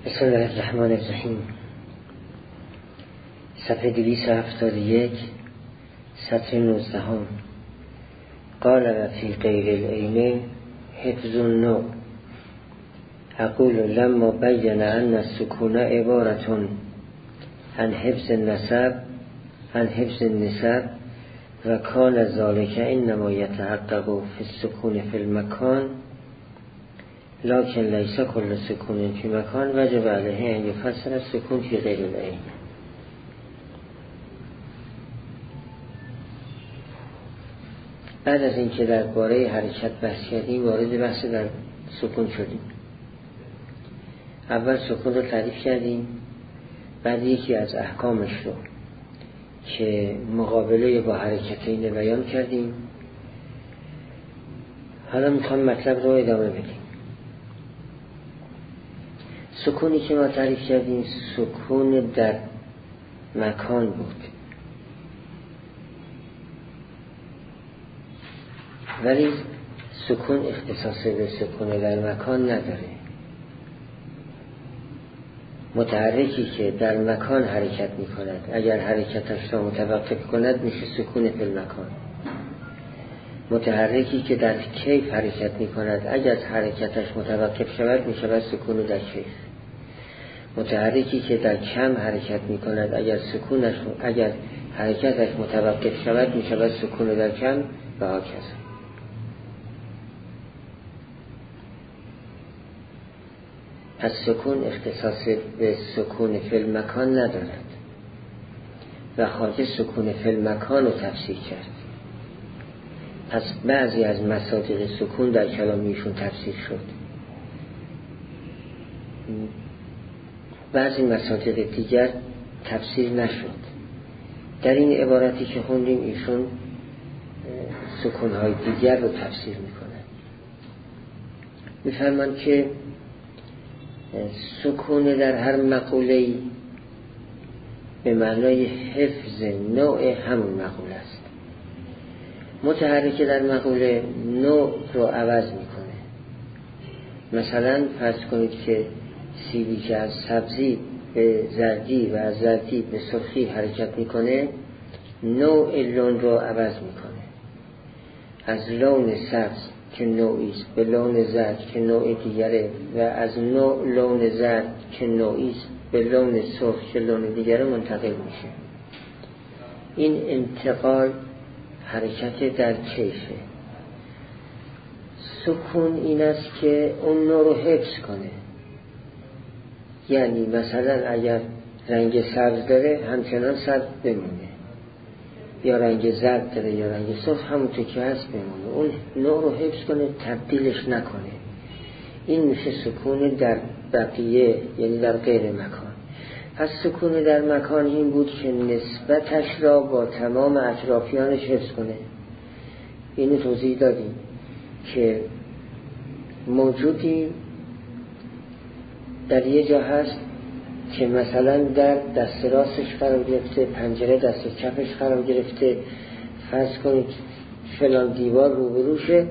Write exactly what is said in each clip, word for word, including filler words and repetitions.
بسم الله الرحمن الرحیم. صفحه دویست و هفتاد و یک، سطر نوزدهم. قال و فی غیر العین حفظ النوع. اقول لما بین ان السکون عبارة عن حفظ النسب عن حفظ النسب و کان ذلك انما یتحقق فی السکون فی المکان لکن لیس کل سکون فی مکان وجب علیه ان یفسر السکون فی غیر العین. بعد از اینکه درباره حرکت بحث کردیم وارد بحث در سکون شدیم. اول سکون رو تعریف کردیم، بعد یکی از احکامش رو که مقابله با حرکتین بیان کردیم. حالا میخوام مطلب رو ادامه بدیم. سکونی که ما تعریف کردیم سکون در مکان بود، ولی سکون اختصاص به سکون در مکان نداره. متحرکی که در مکان حرکت می کند اگر حرکتش را متوقف کند میشه سکون فی المکان. متحرکی که در کیف حرکت می کند اگر حرکتش متوقف شود می شود سکون در کیف. متحرکی که در کم حرکت می کند اگر سکونش اگر حرکتش متوقف شود می شود سکون در کم و هاکذا. پس سکون اختصاص به سکون فی المکان ندارد و خواجه سکون فی المکان رو تفسیر کرد. پس بعضی از مصادیق سکون در کلامیشون تفسیر شد، بعضی مصادیق دیگر تفسیر نشد. در این عبارتی که خوندیم ایشون سکونهای دیگر رو تفسیر میکنن. میفرمان که سکون در هر مقوله‌ای به معنای حفظ نوع همون مقوله است. متحرک در مقوله نوع رو عوض میکنه. مثلا فرض کنید که سیبی که از سبزی به زردی و از زردی به سرخی حرکت میکنه نوع لون رو عوض میکنه. از لون سبز که نوعیست به لون زرد که نوع دیگره و از نوع لون زرد که نوعیست به لون سرخ که لون دیگره منتقل میشه. این انتقال حرکت در کیفه. سکون این است که اون نوع رو حفظ کنه. یعنی مثلا اگر رنگ سبز داره همچنان سبز بمونه، یا رنگ زرد داره یا رنگ سرخ همونطور که هست بمونه. اون نوع رو حفظ کنه، تبدیلش نکنه. این میشه سکون در بقیه، یعنی در غیر مکان. پس سکون در مکان این بود که نسبتش را با تمام اطرافیانش حفظ کنه. اینو توضیح دادیم که موجودی در یه جا هست که مثلا در دست راستش قرار گرفته، پنجره دست چپش قرار گرفته. فرض کنید فلان دیوار روبروشه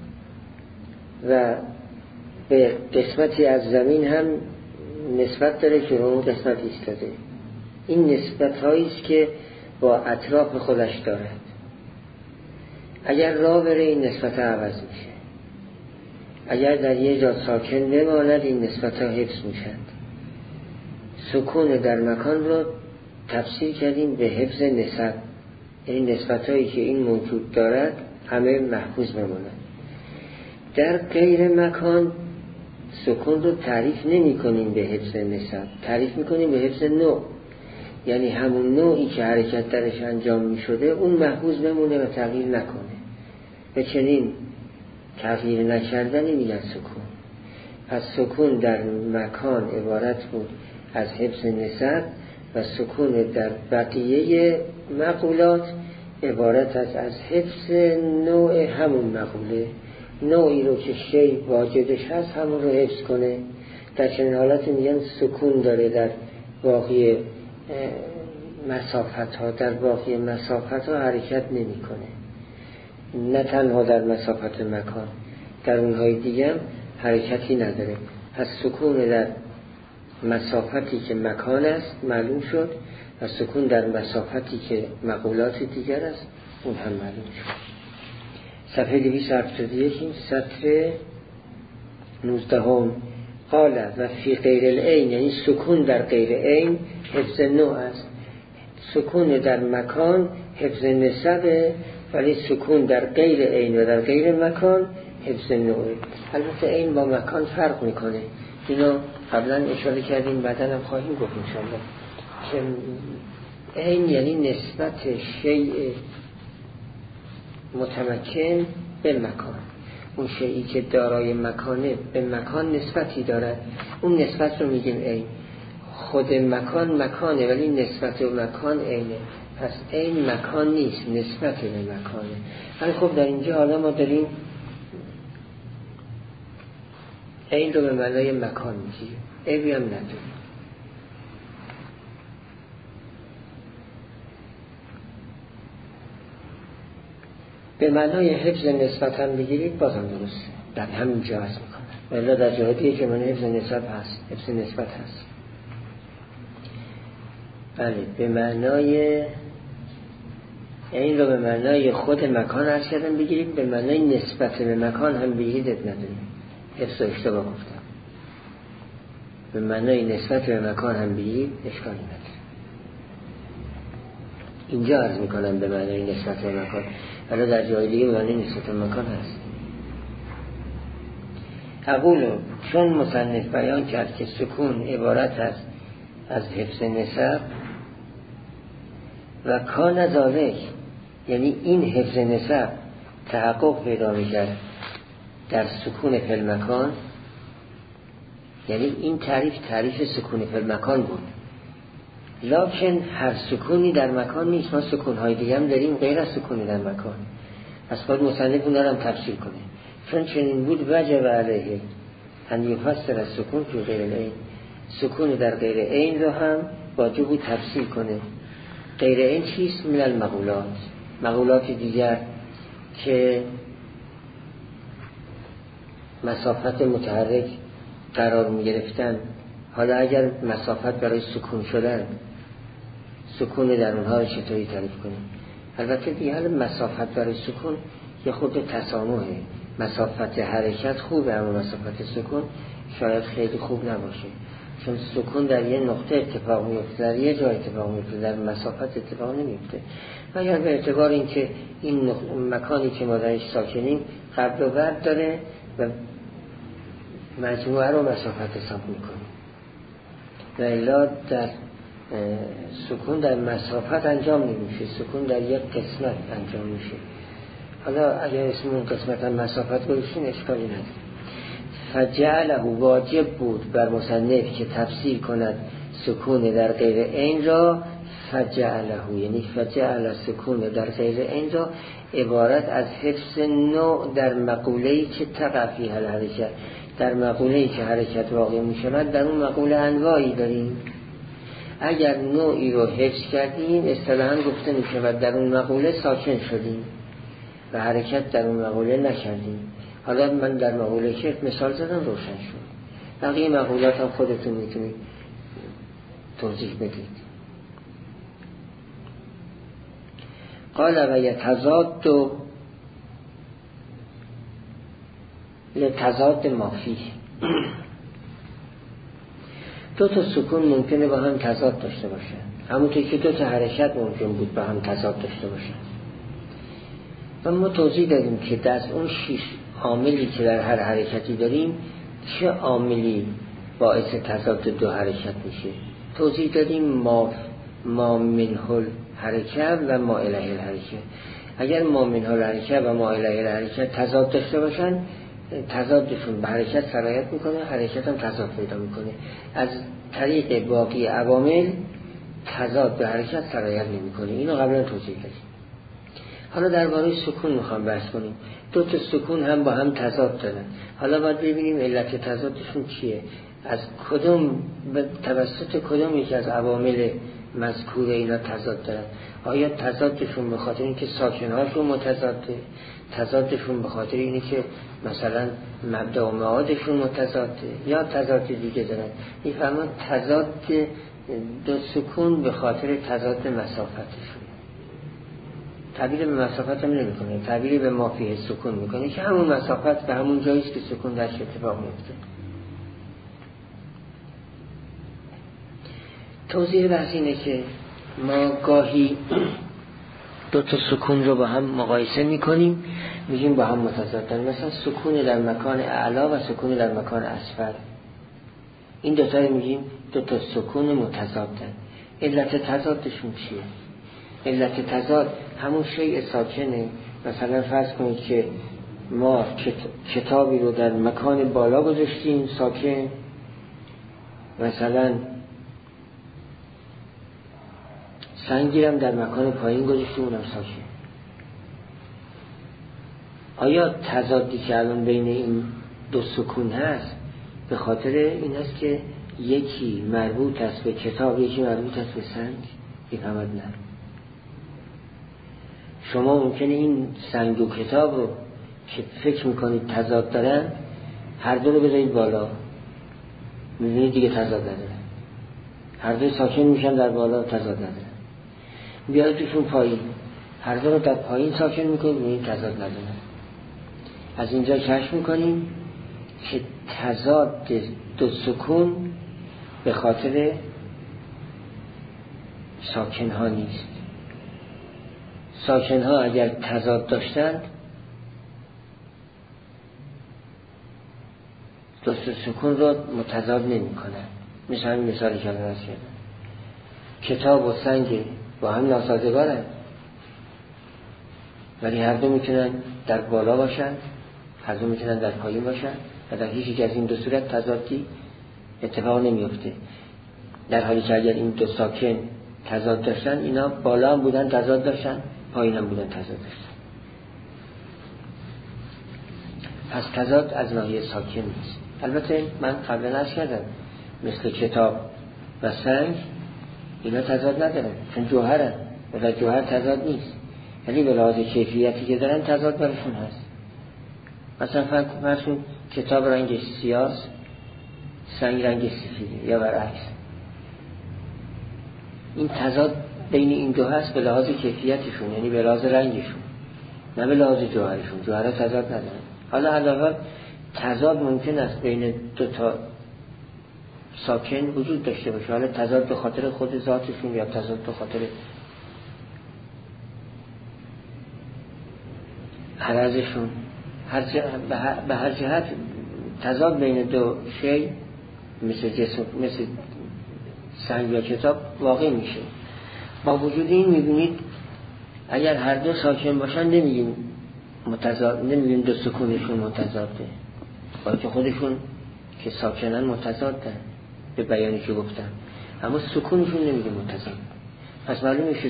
و به قسمتی از زمین هم نسبت داره که اون قسمت ایستاده. این نسبت هاییست که با اطراف خودش دارد. اگر راه بره این نسبت ها عوض میشه. اگر در یه جا ساکن بماند این نسبت ها حفظ میشند. سکون در مکان رو تفسیر کردیم به حفظ نسب، یعنی نسبت هایی که این موجود دارد همه محفوظ بماند. در غیر مکان سکون رو تعریف نمی کنیم به حفظ نسب، تعریف می کنیم به حفظ نوع. یعنی همون نوعی که حرکت درش انجام می شده اون محفوظ بمونه و تغییر نکنه. و چنین تغییر نکردنی میگن سکون. پس سکون در مکان عبارت بود از حفظ نسب و سکون در بقیه مقولات عبارت است از حفظ نوع همون مقوله. نوعی رو که شی واجدش هست همون رو حفظ کنه. در چنین حالت میگن سکون داره در باقی مسافت ها. در باقی مسافت ها حرکت نمی کنه، نه تنها در مسافت مکان، در اونهای دیگه هم حرکتی نداره. پس سکون در مسافتی که مکان است معلوم شد و سکون در مسافتی که مقولات دیگر است اون هم معلوم شد. صفحه دویست و هفتاد و یک این سطر نوزده هم قال و فی غیر العین، یعنی سکون در غیر عین حفظ نوع است. سکون در مکان حفظ نسبه، ولی سکون در غیر عین و در غیر مکان حفظ نوعه. البته عین با مکان فرق میکنه، اینو قبلا اشاره کردیم، بعدن هم خواهیم گفت انشاءالله که عین یعنی نسبت شیء متمکن به مکان. اون شیئی که دارای مکانه به مکان نسبتی دارد، اون نسبت رو میگیم عین. خود مکان مکانه ولی نسبت به مکان عینه، پس عین مکان نیست، نسبت به مکانه. ولی خب در اینجا حالا ما داریم عین رو به معنای مکان میگیم، عیبی هم نداریم. به معنای حفظ نسبت هم بگیرید بازم درسته، در همین جا هست میکنه، ولی در جای دیگه که معنی حفظ نسبت هست، حفظ نسبت هست. بله، به معنای این رو به معنای خود مکان عرض کردم بگیریم، به معنای نسبت به مکان هم بگیرید نداریم، حفظ و اشتباه گفتم. به معنای نسبت به مکان هم بگیرید اشکالی نداره. اینجا عرض میکنم به معنای نسبت به مکان، ولی در جای دیگه به معنای نسبت به مکان هست. اقولو چون مصنف بیان کرد که سکون عبارت است از حفظ نسب و کان ذالک، یعنی این حفظ نسب تحقق پیدا می‌کرد در سکون فی المکان، یعنی این تعریف تعریف سکون فی المکان بود. لکن هر سکونی در مکان نیست، ما سکون‌های دیگه هم داریم غیر از سکونی در مکان، پس باید مصنف اون رو هم تفسیر کنه. چون چنین بود وجب علیه ان یفسر از سکون فی غیر العین، سکون در غیر عین رو هم واجب بود تفسیر کنه. غیر عین چیست؟ من المقولات، مقولات دیگر که مسافت متحرک قرار می گرفتن. حالا اگر مسافت برای سکون شدن، سکون در اونها رو چطوری تعریف کنیم؟ البته دیگه حالا مسافت برای سکون یه خود تسامحه، مسافت حرکت خوبه اما مسافت سکون شاید خیلی خوب نباشه، چون سکون در یه نقطه اتفاق میفته، در یه جای اتفاق میفته، در مسافت اتفاق نمیفته. مگر به اعتبار این که این مکانی که ما درش ساکنیم قبل و بعد داره و مجموعه رو مسافت حساب میکنیم. و الا در سکون در مسافت انجام نمیشه، سکون در یک قسمت انجام میشه. حالا اگر اسم اون قسمت هم مسافت گذاشتین اشکالی نداره. فجعله واجب بود بر مصنف که تفسیر کند سکون در غیر عین را، فجعله یعنی فجعل سکون در غیر عین را عبارت از حفظ نوع در مقوله‌ای که تقفی هل حرکت، در مقوله‌ای که حرکت واقع می شود در اون مقوله انواعی داریم. اگر نوعی رو حفظ کردیم اصطلاحاً گفته می شود در اون مقوله ساکن شدیم و حرکت در اون مقوله نکردیم. حالا من در مقوله که مثال زدم روشن شد، بقیه مقولات هم خودتون میتونید توضیح بدید. قال و یتضاد و لتضاد مافی، دو تا سکون ممکنه با هم تضاد داشته باشه، همونطور که دو تا حرکت ممکن بود با هم تضاد داشته باشه. و ما توضیح دادیم که در اون شش عاملی که در هر حرکتی داریم چه عاملی باعث تضاد دو حرکت میشه. توضیح دادیم ما ما منه الحرکت و ما الیه الحرکت. اگر ما منه الحرکت و ما الیه الحرکت تضاد داشته باشن، تضادشون به حرکت سرایت میکنه، حرکت هم تضاد پیدا میکنه. از طریق باقی عوامل تضاد به حرکت سرایت نمیکنه. اینو قبلا توضیح دادیم. حالا درباره سکون میخوام بحث کنیم. دو تا سکون هم با هم تضاد دارن. حالا باید ببینیم علت تضادشون چیه، از کدوم به توسط کدوم یکی از عوامل مذکور اینا تضاد دارن؟ آیا تضادشون به خاطر اینکه ساکنهاشون متضاده، تضادشون به خاطر اینه که مثلا مبدا و معادشون متضاده، یا تضاد دیگه دارن؟ میفهمن تضاد دو سکون به خاطر تضاد مسافتشون. تعبیر به مسافت هم نمی کنه، تعبیر به ما فیه سکون میکنه که همون مسافت به همون جاییست که سکون درش اتفاق میفته. توضیح بحث اینه که ما گاهی دو تا سکون رو با هم مقایسه میکنیم، میگیم با هم متضادن. مثلا سکون در مکان اعلا و سکون در مکان اسفل، این دو تا رو میگیم دو تا سکون متضادن. علت تضادشون چیه؟ علت تضاد همون شیء ساکنه. مثلا فرض کنید که ما کتابی رو در مکان بالا گذاشتیم ساکن، مثلا سنگیرم در مکان پایین گذاشتیم اونم ساکن. آیا تضادی که الان بین این دو سکون هست به خاطر این هست که یکی مربوط است به کتاب یکی مربوط است به سنگ؟ بی‌فهمد نه. شما ممکنه این سنگ و کتاب رو که فکر میکنید تضاد دارن هر دو رو بذارید بالا، میبینید دیگه تضاد نداره، هر دو ساکن میشن در بالا، تضاد نداره. بیایدشون پایین، هر دو رو در پایین ساکن میکنید، میبینید تضاد نداره. از اینجا کشف میکنیم که تضاد دو سکون به خاطر ساکن ها نیست. ساکن ها اگر تضاد داشتند دو سکون رو متضاد نمی کنند. مثل همین مثالی که الان کردم، کتاب و سنگ با هم ناسازگارند ولی هر دو میتونن در بالا باشن، هر دو میتونن در پایین باشن و در هیچ یک از این دو صورت تضادی اتفاق نمیفته. در حالی که اگر این دو ساکن تضاد داشتن، اینا بالا هم بودن تضاد داشتن، پایین هم بودن تضاد داشتن. پس تضاد از ناحیه ساکن نیست. البته من قبلا عرض کردم مثل کتاب و سنگ اینا تضاد ندارن چون جوهرن و در جوهر تضاد نیست، ولی به لحاظ کیفیتی که دارن تضاد برشون هست. مثلا فرضون کتاب رنگش سیاه، سنگ رنگ سفیده یا برعکس. این تضاد بین این دو هست به لحاظ کیفیتشون، یعنی به لحاظ رنگشون، نه به لحاظ جوهرشون. جوهرها تضاد ندارن. حالا علاوه تضاد ممکن است بین دو تا ساکن وجود داشته باشه، حالا تضاد به خاطر خود ذاتشون یا تضاد به خاطر عرضشون، هر به هر جهت تضاد بین دو شی مثل جسم مثل سنگ یا کتاب واقع میشه. با وجود این میبینید اگر هر دو ساکن باشن نمیگیم متضاد، نمیگیم دو سکونشون متضاده، با که خودشون که ساکنن متضادن به بیانی که گفتم، اما سکونشون نمیگیم متضاد. پس معلوم میشه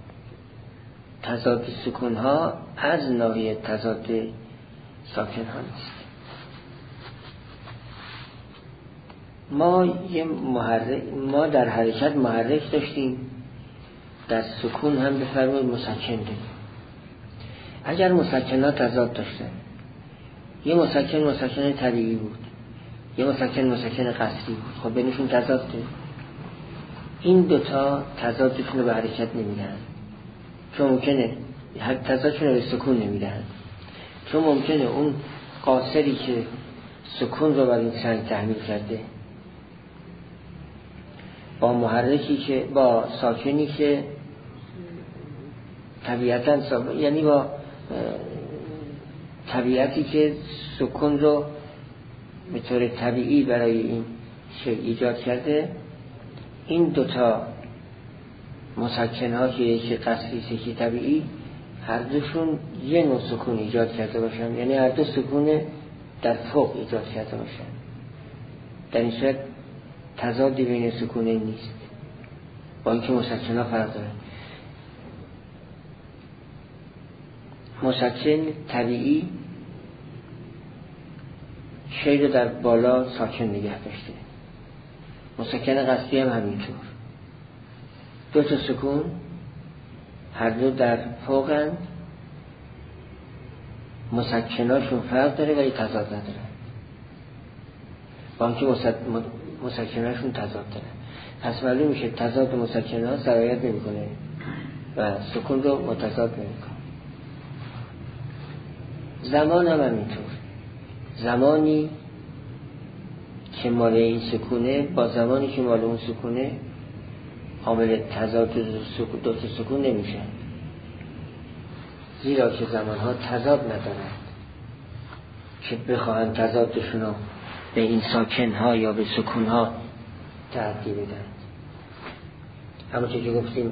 تضاد سکون ها از ناحیه تضاد ساکن ها نیست. ما یه محرک، ما در حرکت محرک داشتیم، در سکون هم بفرمایید مسکن داریم. اگر مسکن ها تضاد داشتن، یه مسکن مسکن طبیعی بود، یه مسکن مسکن قصدی بود، خب بینشون تضاد داریم. این دوتا تضادشون رو به حرکت نمیدن، چون ممکنه تضادشون رو به سکون نمیدن، چون ممکنه اون قاصری که سکون رو بر این سنگ تحمیل کرده با محرکی که با ساکنی که طبیعتاً، یعنی با طبیعتی که سکون رو به طور طبیعی برای این شی ایجاد کرده، این دوتا مسکن ها که یکی قصدی یکی طبیعی، هر دوشون یه نوع سکون ایجاد کرده باشن، یعنی هر دو سکون در فوق ایجاد کرده باشن. در این صورت تضادی بین سکونه نیست، با اینکه مسکن ها فرق دارن. مسکن طبیعی شی رو در بالا ساکن نگه داشته، مسکن قصدی هم همینطور. دو تا سکون هر دو در فوقند، مسکناشون فرق داره ولی تضاد نداره، با اینکه مسکناشون تضاد داره. پس معلوم میشه تضاد مسکنها سرایت نمیکنه و سکون رو متضاد نمیکنه. زمان هم همینطور، زمانی که مال این سکونه با زمانی که مال اون سکونه عامل تضاد دو تا سکون نمیشه، زیرا که زمانها تضاد ندارند که بخواهند تضادشون رو به این ساکنها یا به سکونها تعدی بدن. همونطور که گفتیم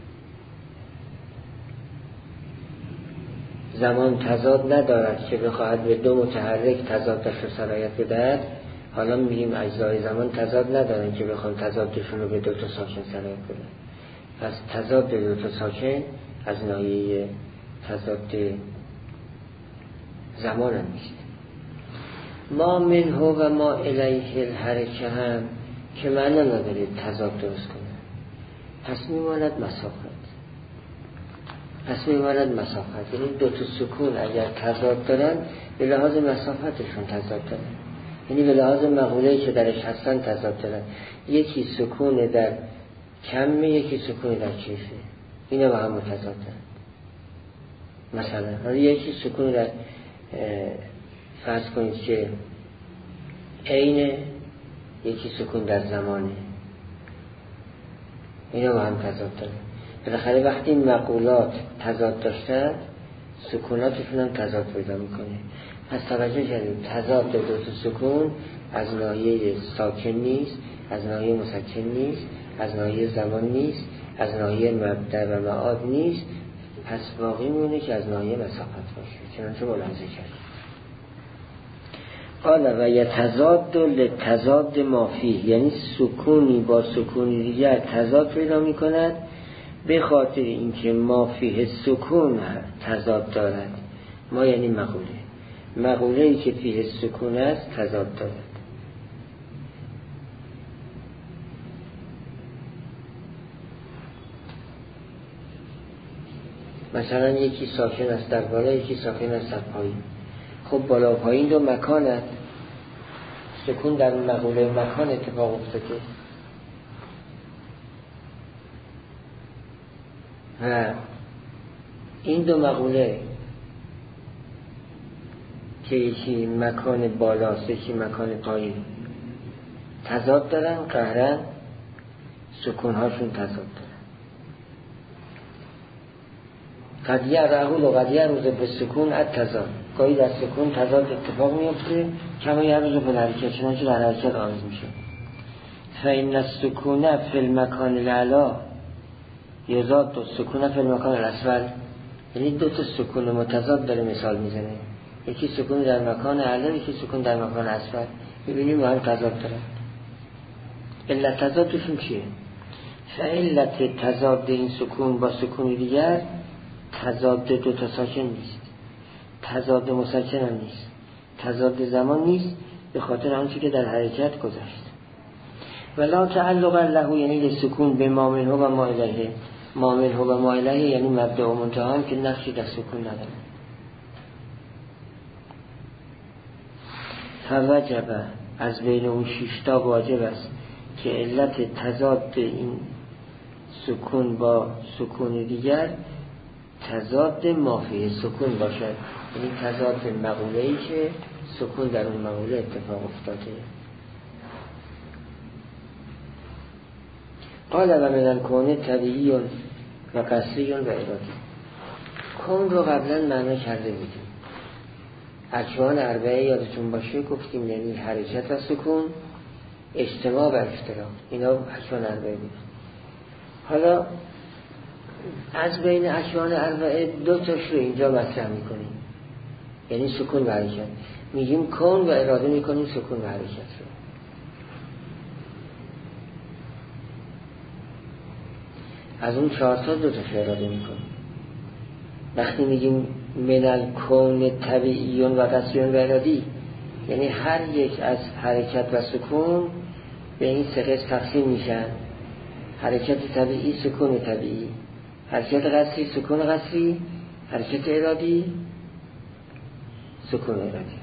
زمان تضاد ندارد که بخواهد به دو متحرک تضادش رو سرایت بدهد، حالا میگیم اجزای زمان تضاد ندارن که بخوان تضادشون رو به دو تا ساکن سرایت بدن. پس تضاد دو تا ساکن از ناحیه تضاد زمان هم نیست. ما منه و ما الیه الحرکه هم که معنی نداره تضاد درست کنه، پس میماند مسافت. پس میماند مسافت یعنی دو تا سکون اگر تضاد دارن به لحاظ مسافتشون تضاد دارن، یعنی به لحاظ مقوله‌ای که درش هستن تضاد دارن. یکی سکون در کمه، یکی سکون در کیفه، اینا با هم متضاد دارن. مثلا حالا یکی سکون در فرض کنید که عینه، یکی سکون در زمانه، اینا با هم تضاد دارن. بالاخره وقتی این مقولات تضاد داشتن سکوناتشون هم تضاد پیدا میکنه. پس توجه کردیم تضاد دو تا سکون از ناحیه ساکن نیست، از ناحیه مسکن نیست، از ناحیه زمان نیست، از ناحیه مبدأ و معاد نیست، پس باقی میونه که از ناحیه مسافت باشه. چنانچه ملاحظه کردیم. قال و یتضاد لتضاد ما فیه، یعنی سکونی با سکونی دیگر تضاد پیدا میکند به خاطر اینکه ما فیه سکون تضاد دارد. ما یعنی مقوله، مقوله ای که فیه سکون است تضاد دارد. مثلا یکی ساکن است در بالا، یکی ساکن است در پایین. خب بالا و پایین دو مکان است، سکون در مقوله مکان اتفاق افتاده و این دو مقوله که یکی مکان بالاست یکی مکان پایین تضاد دارن، قهرن سکونهاشون تضاد دارن. قد یعرهول و قد یعرض به سکون التضاد، گاهی در سکون تضاد اتفاق میفته کما یعرض به حرکت، چنانچه در حرکت آغاز میشه. فإن السکون فی المکان الاعلی یزاد دو سکون فی المکان الاسفل، یعنی دو تا سکون متضاد داره مثال میزنه، یکی سکون در مکان اعلی یکی سکون در مکان اسفل. میبینیم ما هم تضاد دارن. علت تضادشون چیه؟ فعلت تضاد این سکون با سکون دیگر تضاد دو تا ساکن نیست، تضاد مسکن هم نیست، تضاد زمان نیست، به خاطر آنچه که در حرکت گذشت. ولا تعلق له یعنی سکون به ما منه و ما الیه، ما منه و ما الیه یعنی مبدأ و منتهی هم که نقشی در سکون نداره. فوجب از بین اون شیشتا واجب است که علت تضاد این سکون با سکون دیگر تضاد مافی سکون باشد، یعنی تضاد مقوله‌ای که سکون در اون مقوله اتفاق افتاده. قال و من الکون طبیعی و قصری و ارادی. کون رو قبلا معنا کرده بودیم، اکوان اربعه یادتون باشه گفتیم، یعنی حرکت و سکون، اجتماع و افتراق، اینا اکوان اربعه بود. حالا از بین اکوان اربعه دو تاش رو اینجا مطرح میکنیم، یعنی سکون و حرکت. میگیم کون و اراده میکنیم سکون و حرکت رو. از اون چهارتا دو تاش اراده میکنیم. وقتی میگیم من الکون طبیعیون و قصریون و ارادی، یعنی هر یک از حرکت و سکون به این سه قسم تقسیم میشن. حرکت طبیعی سکون طبیعی، حرکت قصری سکون قصری، حرکت ارادی سکون ارادی.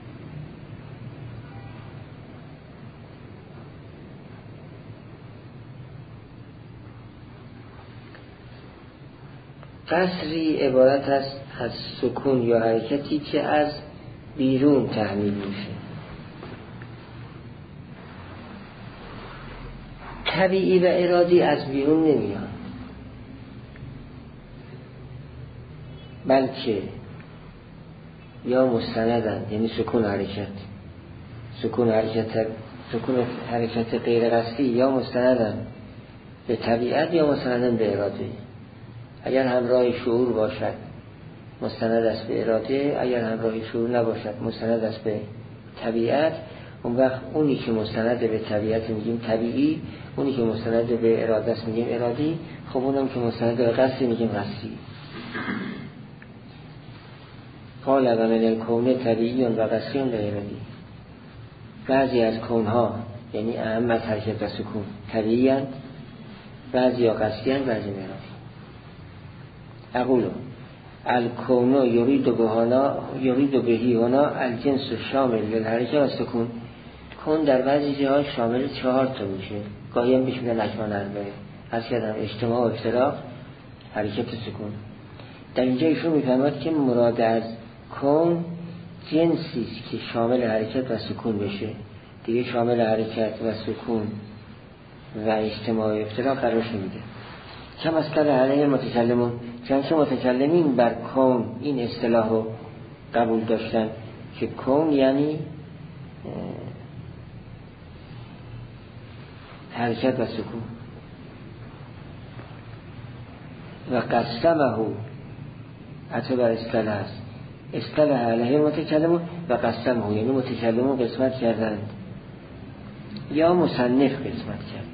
قصری عبارت است از سکون یا حرکتی که از بیرون تحمیل میشه. طبیعی و ارادی از بیرون نمیان، بلکه یا مستندن، یعنی سکون حرکت سکون حرکت سکون حرکت غیر قصدی یا مستندن به طبیعت یا مستندن به اراده. اگر همراه شعور باشد مستند است به اراده، اگر همراه شعور نباشد مستند است به طبیعت. اون وقت اونی که مستند به طبیعت میگیم طبیعی، اونی که مستند به اراده است میگیم ارادی. خب اونم که مستند به قصدی میگیم قصدی. قال و من الکون طبیعی و قصدی و ارادی. بعضی از کونها یعنی اهم از حرکت و سکون طبیعی هستند، بعضی ها قصدی هستند، بعضی ارادی. اقولو الکونو یرید بهانا یرید بهی هنا الجنس شامل للحرکت و سکون. کون در بعضی جاها شامل چهار تا میشه، گاهی هم بهش میگن اجماع اربعه. از کردم اجتماع و افتراق حرکت سکون. در اینجا ایشون میفهمد که مراد از کون جنسی است که شامل حرکت و سکون بشه، دیگه شامل حرکت و سکون و اجتماع و افتراق قرارش نمیده. کم از کل علیه متکلمون، چنانچه متکلمین بر کون این اصطلاح رو قبول داشتن که کون یعنی حرکت و سکون. و قسمه حتی بر اصطلاح است، اصطلاح علیه متکلمون و قسمه یعنی متکلمون قسمت کردند یا مصنف قسمت کرد.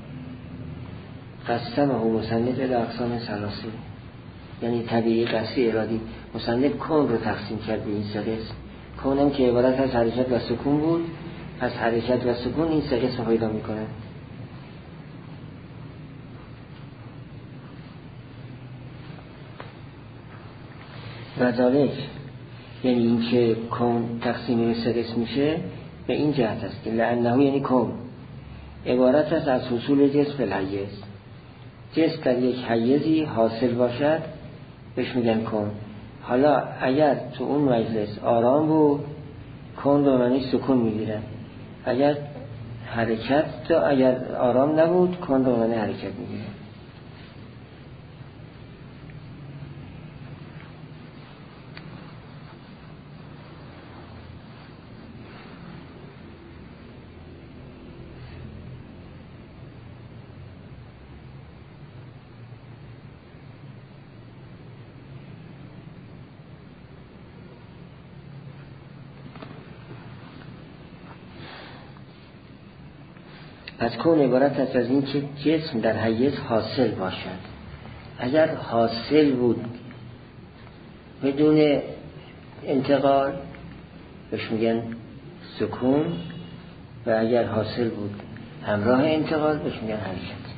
قسمه مصنف الی اقسام ثلاثه، یعنی طبیعی، قصدی، ارادی. مصنف کون رو تقسیم کرد به این سه قسم. کونم که عبارت از حرکت و سکون بود، از حرکت و سکون این سه قسم پیدا میکنه. و ذالک یعنی این که کون تقسیم به سه قسم میشه به این جهت است که لانه یعنی کون عبارت است از حصول جسم فی الحیز. جسم در یک حیزی حاصل باشد بهش میگن کون. حالا اگر تو اون مجلس آرام بود کون رو معنی سکون میگیرن، اگر حرکت تو اگر آرام نبود کون رو معنی حرکت میگیرن. پس کون عبارت است از این که جسم در حیز حاصل باشد. اگر حاصل بود بدون انتقال بهش میگن سکون، و اگر حاصل بود همراه انتقال بهش میگن حرکت.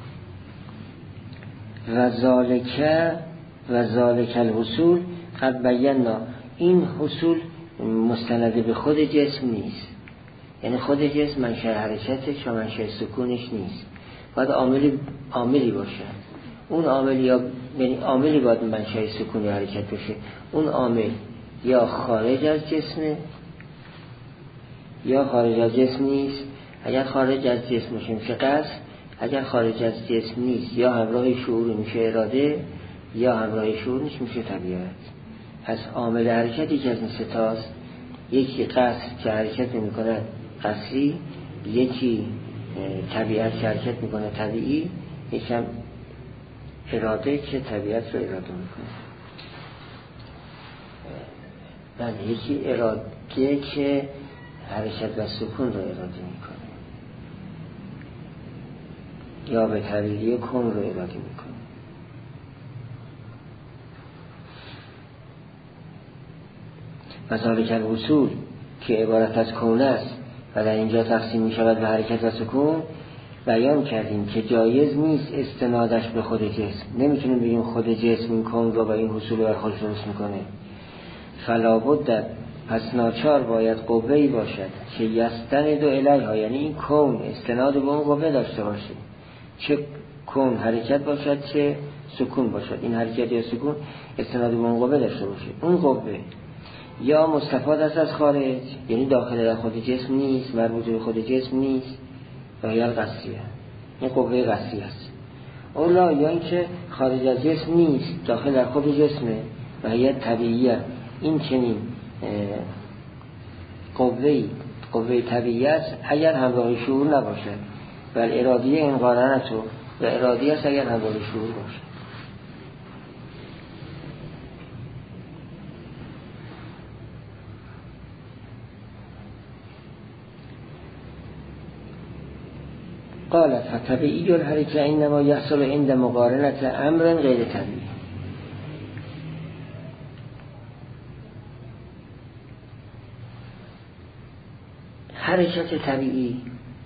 و ذالک و ذالک الحصول قد بینا، این حصول مستند به خود جسم نیست، یعنی خود جسم منشأ حرکتش و منشأ سکونش نیست، باید عاملی عاملی باشه. اون عامل یا یعنی عاملی باید منشأ سکون و حرکت باشه. اون عامل یا خارج از جسمه یا خارج از جسم نیست. اگر خارج از جسم باشه میشه قصد، اگر خارج از جسم نیست یا همراه شعور میشه اراده، یا همراه شعور نیست میشه طبیعت. پس عامل حرکتی که از این ستاست، یکی قصد که حرکت میکنه قصری، یکی طبیعت که حرکت میکنه طبیعی، یکم اراده که طبیعت رو اراده میکنه. بله، یکی اراده که حرکت و سکون رو اراده میکنه، یا به طبیعی کن رو اراده میکنه. و ذالک الحصول که عبارت از کون است و در اینجا تقسیم می شود به حرکت و سکون، بیان کردیم که جایز نیست استنادش به خود جسم. نمیتونیم بگیم خود جسم این کون رو با این حصول بر خودش درست میکنه. فلا بد، پس ناچار باید قوه‌ای باشد که یستند الیها، یعنی این کون استناد به اون قوه داشته باشه، چه کون حرکت باشد چه سکون باشد. این حرکت یا سکون استناد به اون قوه داشته باشه. اون قوه یا مستفاد است از خارج، یعنی داخل در خود جسم نیست، مربوط به خود جسم نیست، و یا قصیه، این قوه قصیه است. اولا یا اینکه خارج از جسم نیست، داخل در خود جسمه و یا طبیعیه. این چنین قوه قوه طبیعی است اگر همراه شعور نباشد، بل ارادیه این قارنتو و ارادی است اگر همراه شعور باشد. قالت فطبیعی الحرکه اینما یحصل عند مقارنت امر غیر طبیعی. حرکت طبیعی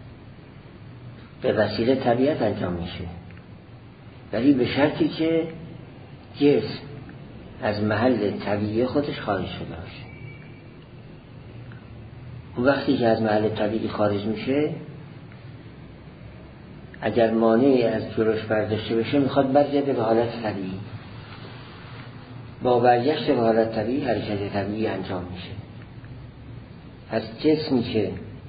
به وسیله طبیعت انجام میشه، ولی به شرطی که جسم از محل طبیعی خودش خارج شده باشه. اون وقتی که از محل طبیعی خارج میشه، اگر مانعی از جلوش برداشته بشه میخواد برگرده به حالت طبیعی. با برگشت به حالت طبیعی حرکت طبیعی انجام میشه. از جسمی که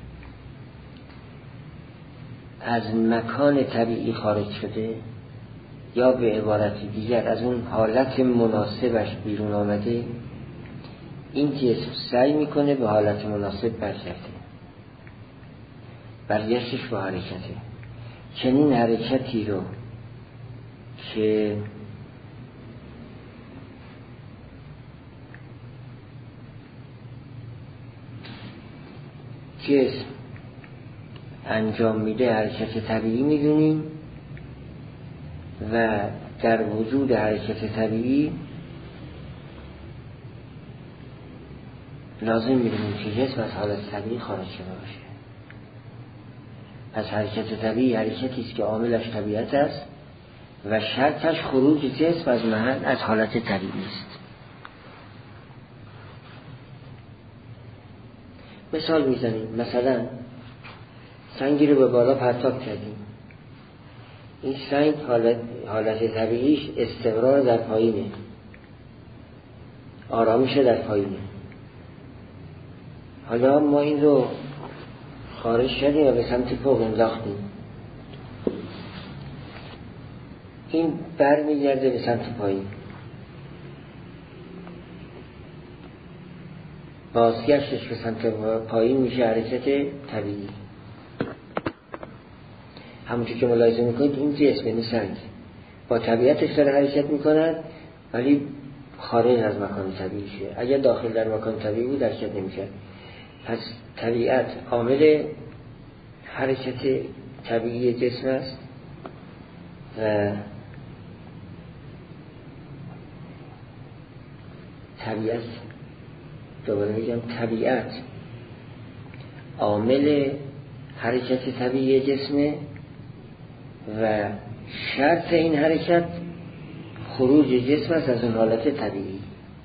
از مکان طبیعی خارج شده یا به عبارت دیگر از اون حالت مناسبش بیرون آمده، این جسم سعی میکنه به حالت مناسب برگرده. برگشتش به حرکته. چنین حرکتی رو که جسم انجام میده حرکت طبیعی میدونیم و در وجود حرکت طبیعی لازم میدونیم که جسم از حالت طبیعی خارج شده باشه. پس حرکت طبیعی حرکتی است که عاملش طبیعت است و شرطش خروج جسم از محل از حالت طبیعی است. مثال میزنیم. مثلا سنگی رو به بالا پرتاب کردیم. این سنگ حالت, حالت طبیعیش استقرار در پایینه، آرامش در پایینه. حالا ما این رو خارج شدیم و به سمت فوق انداختیم. این بر میگرده به سمت پایین. بازگشتش به سمت پایین میشه حرکت طبیعی. همونطور که ملاحظه میکنید این جسم یعنی سنگ با طبیعتش داره حرکت میکند، ولی خارج از مکان طبیعیشه. اگر داخل در مکان طبیعی بود حرکت نمیکرد. پس طبیعت عامل حرکت طبیعی جسم است و طبیعت، دوباره میگم طبیعت عامل حرکت طبیعی جسمه و شرط این حرکت خروج جسم است از اون حالت طبیعی.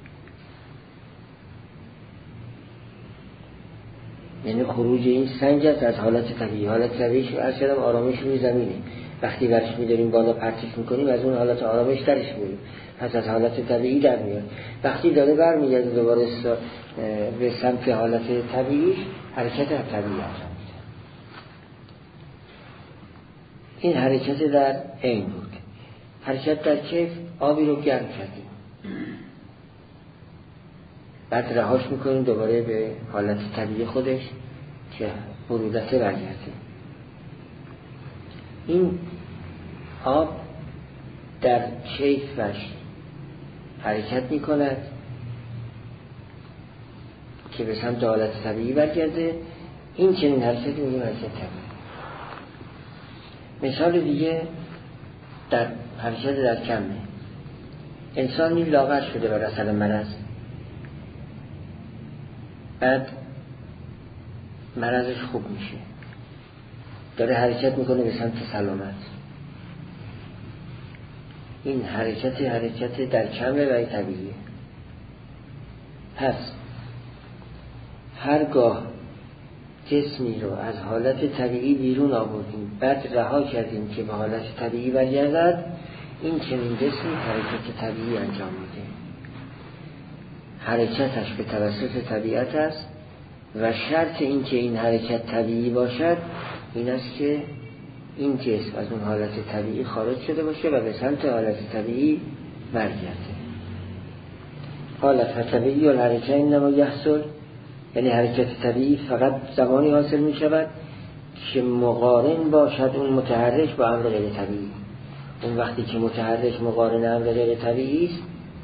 یعنی خروج این سنگ است از حالت طبیعی. حالت طبیعیش از کردم آرامش روی زمینه. وقتی برش می‌داریم بالا پرتش می‌کنیم از اون حالت آرامش درش می‌ریم، پس از حالت طبیعی در میاد. وقتی داره برمیگرده دوباره به سمت حالت طبیعیش حرکت طبیعی انجام میده. این حرکت در عین بود. حرکت در کیف آبی رو گرم کردیم، بعد رهاش میکنیم دوباره به حالت طبیعی خودش که برودته برگرده. این آب در کیفش حرکت میکند که به سمت حالت طبیعی برگرده. این چنین حرکتی میگیم حرکت طبیعی. مثال دیگه در حرکت در کمه. انسانی لاغر شده بر اثر مرض، بعد مرضش خوب میشه، داره حرکت میکنه به سمت سلامت. این حرکت حرکت در کمه و طبیعیه. پس هرگاه جسمی رو از حالت طبیعی بیرون آوردیم بعد رها کردیم که به حالت طبیعی برگردد، این چنین جسمی حرکت طبیعی انجام میده. حرکتش به توسط طبیعت است و شرط این که این حرکت طبیعی باشد این است که این جسم از اون حالت طبیعی خارج شده باشه و به سمت حالت طبیعی برگرده. حالت طبیعی و حرکت انما یحصل، یعنی حرکت طبیعی فقط زمانی حاصل می شود که مقارن باشد اون متحرک با امر غیر طبیعی. اون وقتی که متحرک مقارن امر غیر طبیعی است،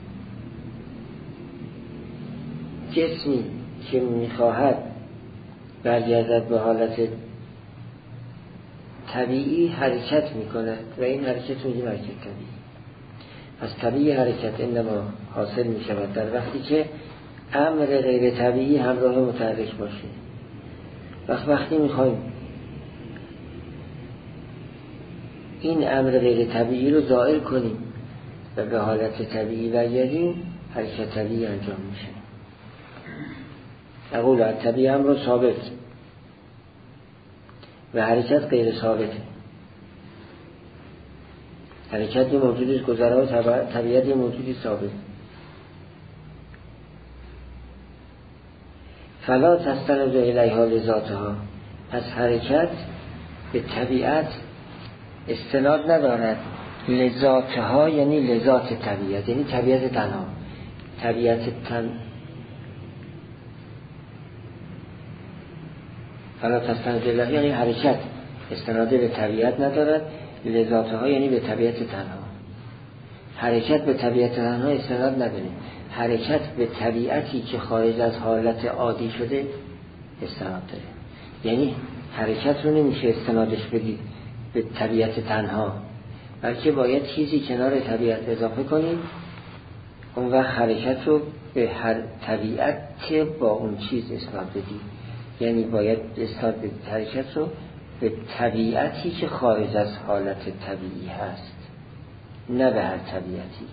جسمی که میخواهد برگردد به حالت طبیعی حرکت میکند و این حرکت میگیم حرکت طبیعی. پس طبیعی حرکت انما حاصل میشود در وقتی که امر غیر طبیعی همراه متحرک باشه. وقت وقتی میخوایم این امر غیر طبیعی رو زائل کنیم و به حالت طبیعی برگردیم، حرکت طبیعی انجام میشه. اقول الطبیعی امر ثابت و حرکت غیر ثابته. حرکت یه موجودی گذرا و طبیعت یه موجودی ثابت. فلا تستند الیها لذاتها، پس حرکت به طبیعت استناد ندارد. لذاتها یعنی لذات طبیعت، یعنی طبیعت تنها. طبیعت تن فلا تستند الیها یعنی حرکت استناد به طبیعت ندارد. لذاتها یعنی به طبیعت تنها. حرکت به طبیعت تنها استناد نداره. حرکت به طبیعتی که خارج از حالت عادی شده استناد داره. یعنی حرکت رو نمیشه استنادش بدید به طبیعت تنها، بلکه باید چیزی کنار طبیعت اضافه کنید، اون وقت حرکت رو به هر طبیعت که با اون چیز اسناد بدید. یعنی باید اسناد بدید حرکت رو به طبیعتی که خارج از حالت طبیعی هست، نه به هر طبیعتی.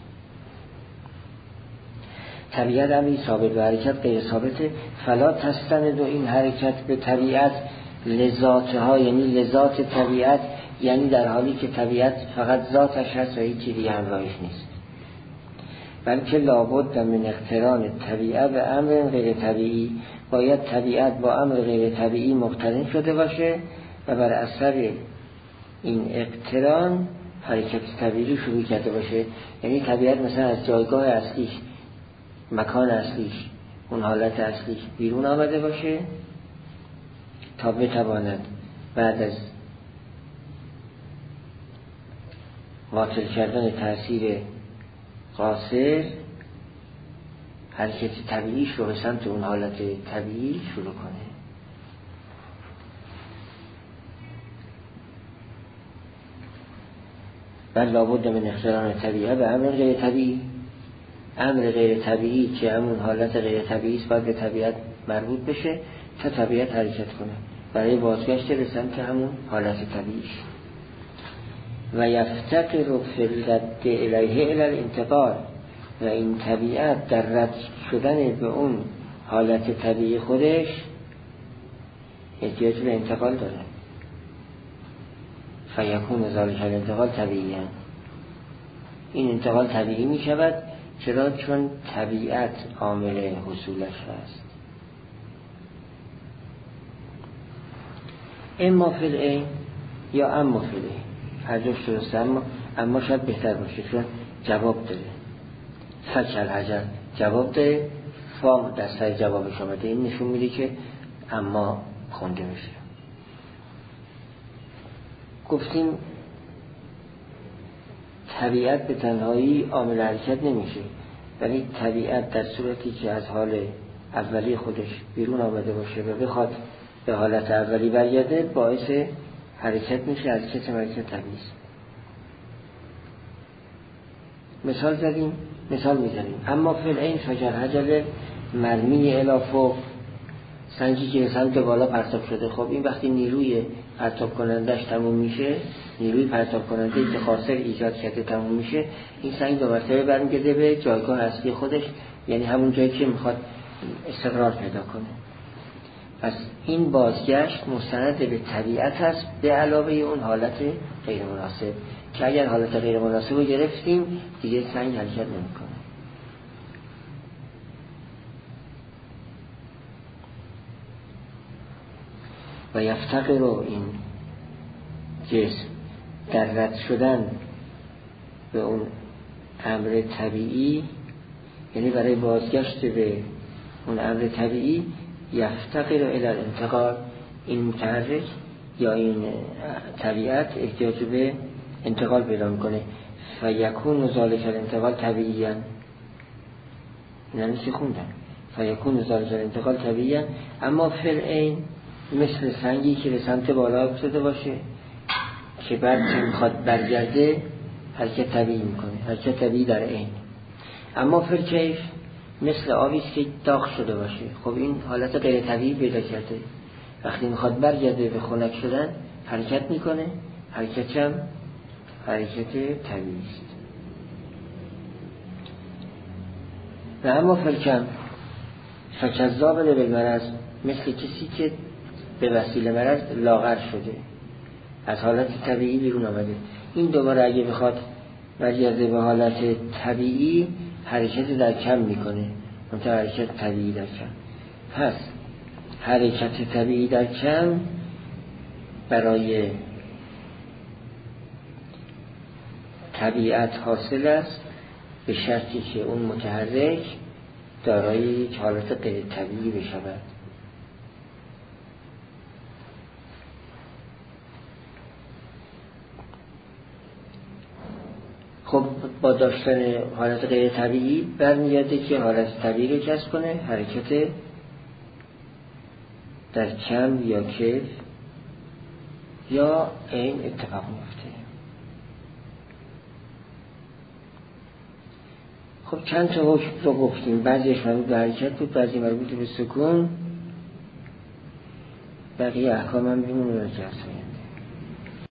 طبیعت امری ثابت و حرکت غیر ثابته. فلا تستند و این حرکت به طبیعت لذاتها یعنی لذات طبیعت، یعنی در حالی که طبیعت فقط ذاتش هست و هیچی دیگه همراهش نیست، بلکه لابد من اقتران طبیعت به امر غیر طبیعی، باید طبیعت با امر غیر طبیعی مقترن شده باشه و بر اثر این اقتران حرکت طبیعی شروع کرده باشه. یعنی طبیعت مثلا از جایگاه اصلیش، مکان اصلیش، اون حالت اصلیش بیرون آمده باشه تا بتواند بعد از باطل کردن تأثیر قاصر حرکت طبیعیش رو به سمت اون حالت طبیعی شروع کنه. بل لابد من اقتران طبیعه به امر غیر طبیعی. امر غیر طبیعی که همون حالت غیر طبیعی است باید به طبیعت مربوط بشه تا طبیعت حرکت کنه برای بازگشت به سمت همون حالت طبیعیش. و یفتقر فی الرد الیه الی الانتقال، و این طبیعت در رد شدن به اون حالت طبیعی خودش احتیاج به انتقال داره. فیکون ذالک الانتقال طبیعی، این انتقال طبیعی می شود. چرا؟ چون طبیعت عامل حصولش هست. اما فی العین یا اما فی العین، هر جوش درسته، اما اما شاید بهتر باشه چون جواب داره. فکل حجر جواب داره، فا در سر جوابش آمده. این نشون میده که اما خونده میشه. گفتیم طبیعت به تنهایی عامل حرکت نمیشه، ولی طبیعت در صورتی که از حال اولی خودش بیرون آمده باشه و بخواد به حالت اولی برگرده باعث حرکت میشه. حرکت حرکت طبیعی است. مثال زدیم، مثال میزنیم. اما فی العین فجر حجر مرمی الی فوق، سنگی که سمت بالا پرتاب شده. خب این وقتی نیروی پرتاب کنندش تموم میشه، نیروی پرتاب کننده که خاصر ایجاد کرده تموم میشه، این سنگ دو مرتبه برمیگرده به جایگاه اصلی خودش، یعنی همون جایی که میخواد استقرار پیدا کنه. پس این بازگشت مستند به طبیعت است، به علاوه اون حالت غیر مناسب که اگر حالت غیر مناسب رو گرفتیم دیگه سنگ حرکت نمیکنه. و یفتقر رو این جسم در رد شدن به اون امر طبیعی، یعنی برای بازگشت به اون امر طبیعی، یفتقر الی الانتقال، این متحرک یا این طبیعت احتیاج به انتقال پیدا میکنه. فیکون ذالک الانتقال طبیعیاً، نمیشه خوندن فیکون ذالک الانتقال طبیعیاً، اما فی العین مثل سنگی که به سمت بالا افتاده باشه که بعد که میخواد برگرده حرکت طبیعی میکنه، حرکت طبیعی در عین. اما فی الکیف مثل آبیست که داغ شده باشه، خب این حالت غیر طبیعی پیدا کرده، وقتی میخواد برگرده به خنک شدن حرکت میکنه، حرکت هم حرکت طبیعی است. و اما فی الکم فکذاب بالمرض، مثل کسی که به وسیله مرض لاغر شده، از حالت طبیعی بیرون آمده، این دوباره اگه بخواد برگرده به حالت طبیعی حرکت در کم میکنه، منتها حرکت طبیعی در کم. پس حرکت طبیعی در کم برای طبیعت حاصل است به شرطی که اون متحرک دارای یک حالت غیر طبیعی بشود. خب با داشتن حالت غیر طبیعی برمیگرده که حالت طبیعی رو کسب کنه، حرکت در کم یا کیف یا این اتفاق میفته. خب چند تا حکم رو گفتیم، بعضیش مربوط به حرکت بود، بعضی مربوط به سکون، بقیه احکام هم بیمونه رو جرس میاد.